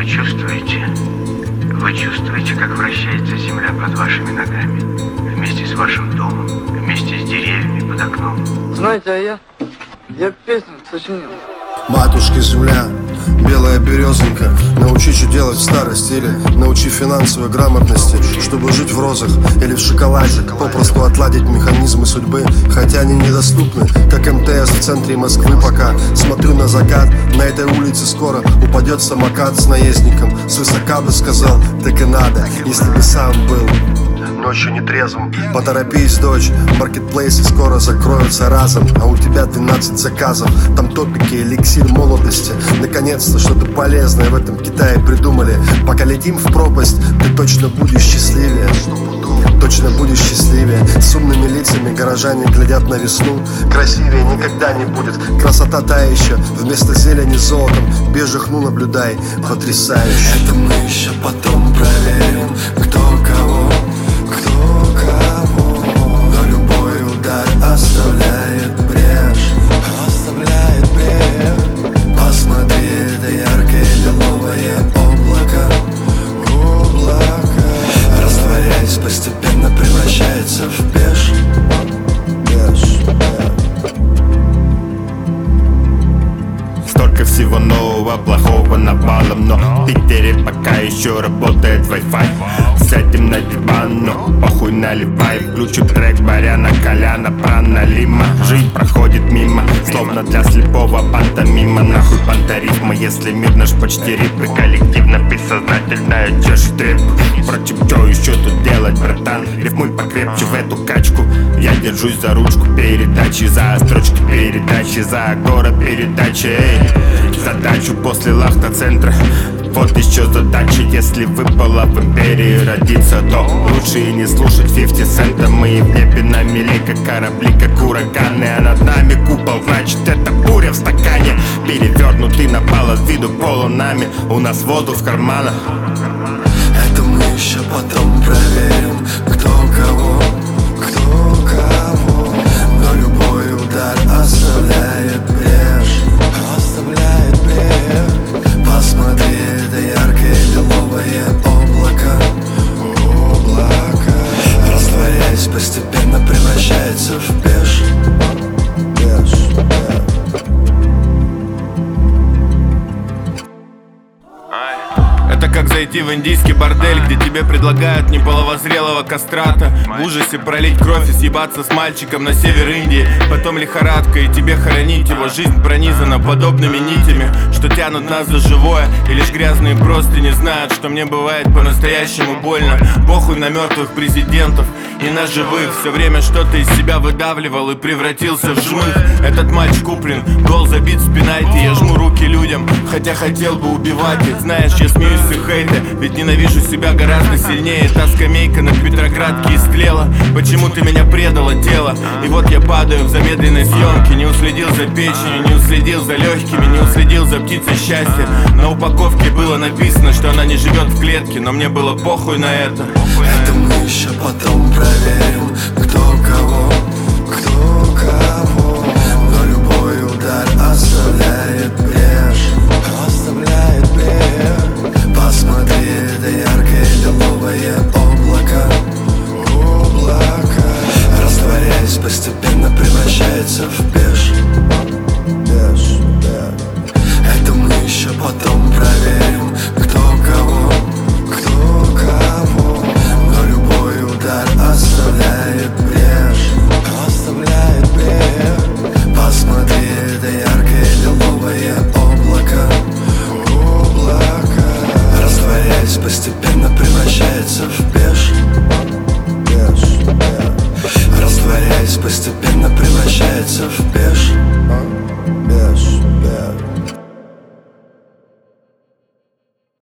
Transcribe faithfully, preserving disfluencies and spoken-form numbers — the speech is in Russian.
Вы чувствуете? Вы чувствуете, как вращается земля под вашими ногами? Вместе с вашим домом, вместе с деревьями под окном. Знаете, а я, я песню сочинил. Матушка земля, белая березонька, научи, что делать в старости, или научи финансовой грамотности, чтобы жить в розах или в шоколаде, попросту отладить механизмы судьбы, хотя они недоступны, как эм тэ эс в центре Москвы. Пока смотрю на закат, на этой улице скоро упадет самокат с наездником. Свысока бы сказал, так и надо, если бы сам был ночью нетрезвым. Поторопись, дочь, маркетплейсы скоро закроются разом, а у тебя двенадцать заказов. Там топики, эликсир молодости. Наконец-то что-то полезное в этом Китае придумали. Пока летим в пропасть, ты точно будешь счастливее. Точно будешь счастливее. С умными лицами горожане глядят на весну. Красивее никогда не будет. Красота та еще. Вместо зелени золотом бежих, ну наблюдай. Потрясающе. Это мы еще потом проверим, кто кого, кто кого. Но любой удар оставляет брешь, оставляет брешь. Посмотри, это яркое лиловое облако, облако, растворяясь, постепенно превращается в беж, беж, Столько всего нового, плохого навалом, но в Питере пока еще работает Wi-Fi. Сядем на диван, но похуй наливай. Включим трек Баряна, Коляна, Праналима. Жизнь проходит мимо, словно для слепого пантомима. Нахуй пантарифма, если мир наш почти рипы. Коллективно, бессознательная чешет рэп. Впрочем, что еще тут делать, братан? Рифмуй покрепче в эту качку. Я держусь за ручку передачи, за строчки передачи, за город передачи, эй. Задачу после лахта-центра. Вот еще задача, если выпало в империи родиться, то лучше и не слушать фифти цента. Мы в небе на мели, как корабли, как ураганы, а над нами купол, значит это буря в стакане. Перевернутый на пало виду полунами, у нас воду в карманах. это мы еще потом проверим, кто кого, кто кого. Но любой удар оставляет брешь, оставляет брешь. Посмотри, это яркое лиловое облако, облако, растворяясь, постепенно превращается в беж, беж, беж. Это как зайти в индийский бордель, где тебе предлагают неполовозрелого кастрата. В ужасе пролить кровь и съебаться с мальчиком на север Индии. Потом лихорадка и тебе хоронить его. Жизнь пронизана подобными нитями, что тянут нас за живое. И лишь грязные простыни знают, что мне бывает по-настоящему больно. Похуй на мертвых президентов и на живых. Все время что-то из себя выдавливал и превратился в жмых. Этот матч куплен, гол забит в пенальти. Я жму руки людям, хотя хотел бы убивать их. Знаешь, я смеюсь с их хейта, ведь ненавижу себя гораздо сильнее. Та скамейка на Петроградке истлела. Почему ты меня предала, тело? И вот я падаю в замедленной съемке. Не уследил за печенью, не уследил за легкими, не уследил за птицей счастья. На упаковке было написано, что она не живет в клетке, но мне было похуй на это. Это мы еще потом проверим, кто кого, кто кого. Но любой удар оставляет брешь, оставляет брешь. Посмотри, это яркое лиловое облако, облако, растворяясь, постепенно превращается в беж, беж, беж. Это мы еще потом проверим, кто кого, кто кого. Но любой удар оставляет брешь, оставляет брешь. Посмотри, это яркое лиловое облако, облако, растворяясь, постепенно превращается в беж, беж, беж. Растворяясь, постепенно превращается в беж.